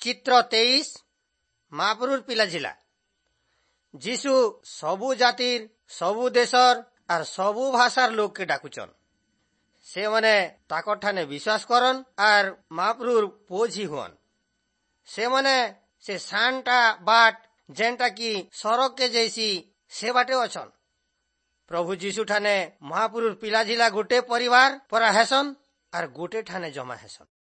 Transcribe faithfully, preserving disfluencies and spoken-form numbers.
चित्र तेईस महापुरुर पिला जिला जीशु सबु जातिर सबु देशर और सबु भाषार लोग के डाकुचन। से मने ताकर ठाने विश्वास करन और महापुरुर पोझी हुअन। से मने से सांटा बाट जेंटा की सड़क के जैसी से बाटे अछन। प्रभु जीशु ठाने महापुरुर पिला जिला गोटे परिवार पर हेसन और गोटे ठाने जमा हेसन।